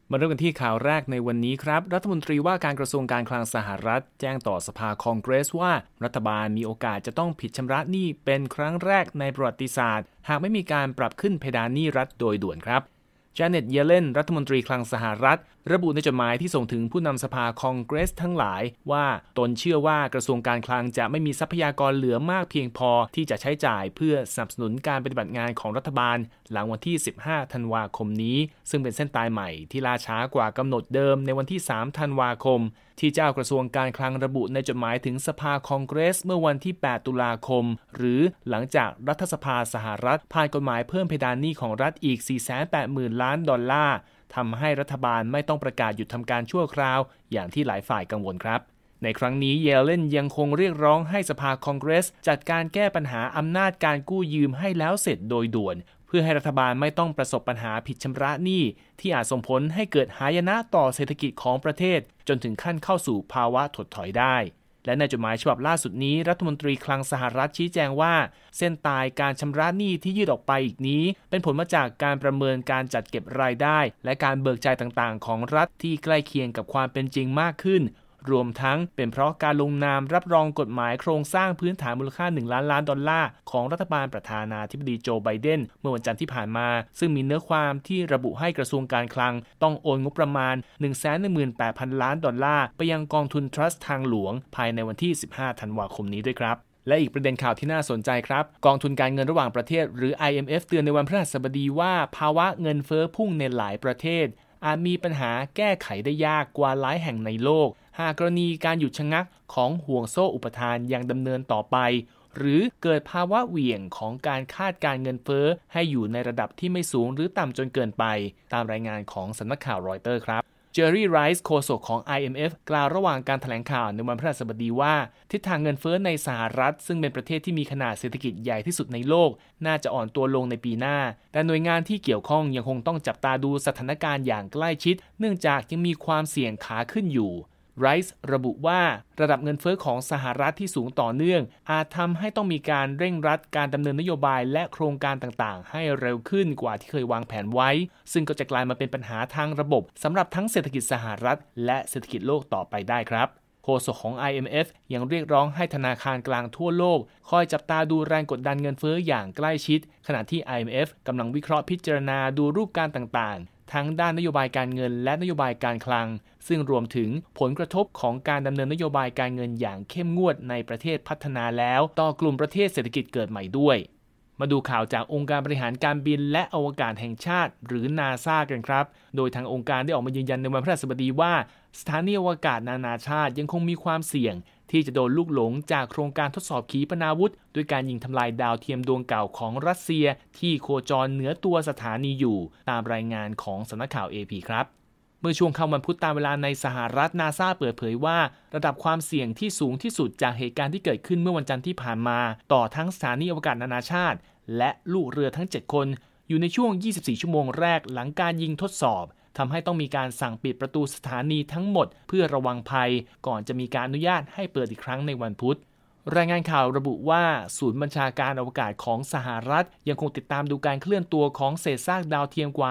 มาเริ่มกันที่ข่าวแรกในวันนี้ครับรัฐมนตรีว่าการกระทรวงการคลังสหรัฐแจ้งต่อสภาคองเกรสว่ารัฐบาลมีโอกาสจะต้องผิดชำระหนี้เป็นครั้งแรกในประวัติศาสตร์หากไม่มีการปรับขึ้นเพดานหนี้รัฐโดยด่วนครับจาเน็ต เยเลนรัฐมนตรีคลังสหรัฐระบุในจดหมายที่ส่งถึงผู้นำสภาคองเกรสทั้งหลายว่าตนเชื่อว่ากระทรวงการคลังจะไม่มีทรัพยากรเหลือมากเพียงพอที่จะใช้จ่ายเพื่อสนับสนุนการปฏิบัติงานของรัฐบาลหลังวันที่15ธันวาคมนี้ซึ่งเป็นเส้นตายใหม่ที่ล่าช้ากว่ากำหนดเดิมในวันที่3ธันวาคมที่เจ้ากระทรวงการคลังระบุในจดหมายถึงสภาคองเกรสเมื่อวันที่8ตุลาคมหรือหลังจากรัฐสภาสหรัฐผ่านกฎหมายเพิ่มเพดานหนี้ของรัฐอีก 480,000 ล้านดอลลาร์ทำให้รัฐบาลไม่ต้องประกาศหยุดทำการชั่วคราวอย่างที่หลายฝ่ายกังวลครับในครั้งนี้เยเลนยังคงเรียกร้องให้สภาคองเกรสจัดการแก้ปัญหาอำนาจการกู้ยืมให้แล้วเสร็จโดยด่วนเพื่อให้รัฐบาลไม่ต้องประสบปัญหาผิดชำระหนี้ที่อาจส่งผลให้เกิดหายนะต่อเศรษฐกิจของประเทศจนถึงขั้นเข้าสู่ภาวะถดถอยได้และในจดหมายฉบับล่าสุดนี้รัฐมนตรีคลังสหรัฐชี้แจงว่าเส้นตายการชำระหนี้ที่ยืดออกไปอีกนี้เป็นผลมาจากการประเมินการจัดเก็บรายได้และการเบิกจ่ายต่างๆของรัฐที่ใกล้เคียงกับความเป็นจริงมากขึ้นรวมทั้งเป็นเพราะการลงนามรับรองกฎหมายโครงสร้างพื้นฐานมูลค่า1ล้านล้านดอลลาร์ของรัฐบาลประธานาธิบดีโจไบเดนเมื่อวันจันทร์ที่ผ่านมาซึ่งมีเนื้อความที่ระบุให้กระทรวงการคลังต้องโอนงบประมาณ 118,000 ล้านดอลลาร์ไปยังกองทุนทรัสต์ทางหลวงภายในวันที่15ธันวาคมนี้ด้วยครับและอีกประเด็นข่าวที่น่าสนใจครับกองทุนการเงินระหว่างประเทศหรือ IMF เตือนในวันพฤหัสบดีว่าภาวะเงินเฟ้อพุ่งในหลายประเทศอาจมีปัญหาแก้ไขได้ยากกว่าหลายแห่งในโลกหากกรณีการหยุดชะงักของห่วงโซ่อุปทานยังดำเนินต่อไปหรือเกิดภาวะเหวี่ยงของการคาดการเงินเฟ้อให้อยู่ในระดับที่ไม่สูงหรือต่ำจนเกินไปตามรายงานของสำนักข่าวรอยเตอร์ครับเจอร์รี่ไรส์โฆษกของ IMF กล่าวระหว่างการแถลงข่าวในวันพฤหัสบดีว่าทิศทางเงินเฟ้อในสหรัฐซึ่งเป็นประเทศที่มีขนาดเศรษฐกิจใหญ่ที่สุดในโลกน่าจะอ่อนตัวลงในปีหน้าแต่หน่วยงานที่เกี่ยวข้องยังคงต้องจับตาดูสถานการณ์อย่างใกล้ชิดเนื่องจากยังมีความเสี่ยงขาขึ้นอยู่ไรส์ระบุว่าระดับเงินเฟ้อของสหรัฐที่สูงต่อเนื่องอาจทำให้ต้องมีการเร่งรัดการดำเนินนโยบายและโครงการต่างๆให้เร็วขึ้นกว่าที่เคยวางแผนไว้ซึ่งก็จะกลายมาเป็นปัญหาทางระบบสำหรับทั้งเศรษฐกิจสหรัฐและเศรษฐกิจโลกต่อไปได้ครับโฆษกของ IMF ยังเรียกร้องให้ธนาคารกลางทั่วโลกคอยจับตาดูแรงกดดันเงินเฟ้ออย่างใกล้ชิดขณะที่ IMF กำลังวิเคราะห์พิจารณาดูรูปการต่างๆทั้งด้านนโยบายการเงินและนโยบายการคลังซึ่งรวมถึงผลกระทบของการดำเนินนโยบายการเงินอย่างเข้มงวดในประเทศพัฒนาแล้วต่อกลุ่มประเทศเศรษฐกิจเกิดใหม่ด้วยมาดูข่าวจากองค์การบริหารการบินและอวกาศแห่งชาติหรือ NASA กันครับโดยทางองค์การได้ออกมายืนยันในวันพฤหัสบดีว่าสถานีอวกาศนานาชาติยังคงมีความเสี่ยงที่จะโดนลูกหลงจากโครงการทดสอบขีปนาวุธด้วยการยิงทำลายดาวเทียมดวงเก่าของรัสเซียที่โคจรเหนือตัวสถานีอยู่ตามรายงานของสำนักข่าว AP ครับเมื่อช่วงค่ำวันพุธตามเวลาในสหรัฐ NASA เปิดเผยว่าระดับความเสี่ยงที่สูงที่สุดจากเหตุการณ์ที่เกิดขึ้นเมื่อวันจันทร์ที่ผ่านมาต่อทั้งสถานีอวกาศนานาชาติและลูกเรือทั้ง7คนอยู่ในช่วง24ชั่วโมงแรกหลังการยิงทดสอบทำให้ต้องมีการสั่งปิดประตูสถานีทั้งหมดเพื่อระวังภัยก่อนจะมีการอนุญาตให้เปิดอีกครั้งในวันพุธรายงานข่าวระบุว่าศูนย์บัญชาการอวกาศของสหรัฐยังคงติดตามดูการเคลื่อนตัวของเศษซากดาวเทียมกว่า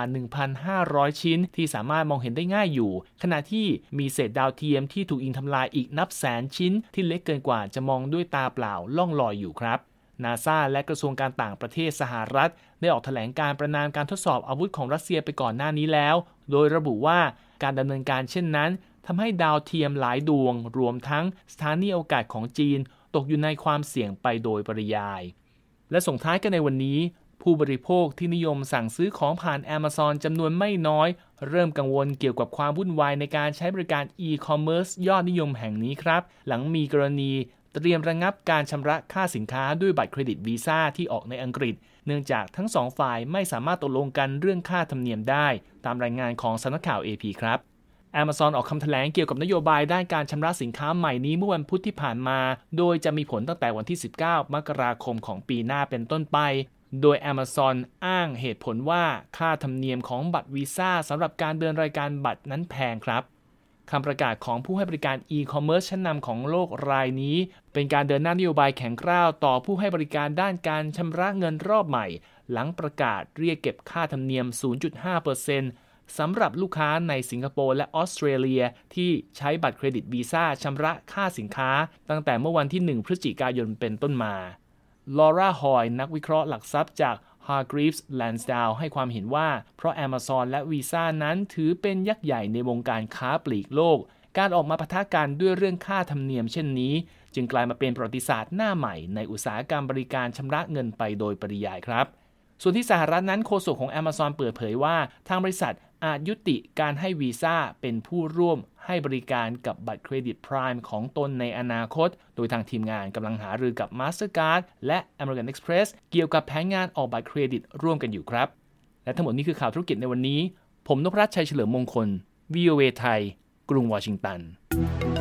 1,500 ชิ้นที่สามารถมองเห็นได้ง่ายอยู่ขณะที่มีเศษดาวเทียมที่ถูกยิงทำลายอีกนับแสนชิ้นที่เล็กเกินกว่าจะมองด้วยตาเปล่าล่องลอยอยู่ครับNASA และกระทรวงการต่างประเทศสหรัฐได้ออกแถลงการประณามการทดสอบอาวุธของรัสเซียไปก่อนหน้านี้แล้วโดยระบุว่าการดำเนินการเช่นนั้นทำให้ดาวเทียมหลายดวงรวมทั้งสถานีอวกาศของจีนตกอยู่ในความเสี่ยงไปโดยปริยายและส่งท้ายกันในวันนี้ผู้บริโภคที่นิยมสั่งซื้อของผ่าน Amazon จำนวนไม่น้อยเริ่มกังวลเกี่ยวกับความวุ่นวายในการใช้บริการ e-commerce ยอดนิยมแห่งนี้ครับหลังมีกรณีเตรียมระงับการชำระค่าสินค้าด้วยบัตรเครดิตวีซ่าที่ออกในอังกฤษเนื่องจากทั้งสองฝ่ายไม่สามารถตกลงกันเรื่องค่าธรรมเนียมได้ตามรายงานของสำนักข่าว AP ครับ Amazon ออกคำแถลงเกี่ยวกับนโยบายด้านการชำระสินค้าใหม่นี้เมื่อวันพุธที่ผ่านมาโดยจะมีผลตั้งแต่วันที่19มกราคมของปีหน้าเป็นต้นไปโดย Amazon อ้างเหตุผลว่าค่าธรรมเนียมของบัตรวีซ่าสำหรับการเดินรายการบัตรนั้นแพงครับคำประกาศของผู้ให้บริการ e-commerce ชั้นนำของโลกรายนี้เป็นการเดินหน้านโยบายแข็งกร้าวต่อผู้ให้บริการด้านการชำระเงินรอบใหม่หลังประกาศเรียกเก็บค่าธรรมเนียม 0.5% สำหรับลูกค้าในสิงคโปร์และออสเตรเลียที่ใช้บัตรเครดิตวีซ่าชำระค่าสินค้าตั้งแต่เมื่อวันที่1 พฤศจิกายนเป็นต้นมาลอร่า ฮอย นักวิเคราะห์หลักทรัพย์จาก Hargreaves Lansdown ให้ความเห็นว่าเพราะ Amazon และ Visa นั้นถือเป็นยักษ์ใหญ่ในวงการค้าปลีกโลกการออกมาปะทะกันด้วยเรื่องค่าธรรมเนียมเช่นนี้จึงกลายมาเป็นประวัติศาสตร์หน้าใหม่ในอุตสาหกรรมบริการชำระเงินไปโดยปริยายครับส่วนที่สหรัฐนั้นโฆษกของ Amazon เปิดเผยว่าทางบริษัทอาจยุติการให้วีซ่าเป็นผู้ร่วมให้บริการกับบัตรเครดิต Prime ของตนในอนาคตโดยทางทีมงานกำลังหารือกับ Mastercard และ American Express เกี่ยวกับแผนงานออกบัตรเครดิตร่วมกันอยู่ครับและทั้งหมดนี้คือข่าวธุรกิจในวันนี้ผมนพรัตน์ชัยเฉลิมมงคล VOA ไทยกรุงวอชิงตัน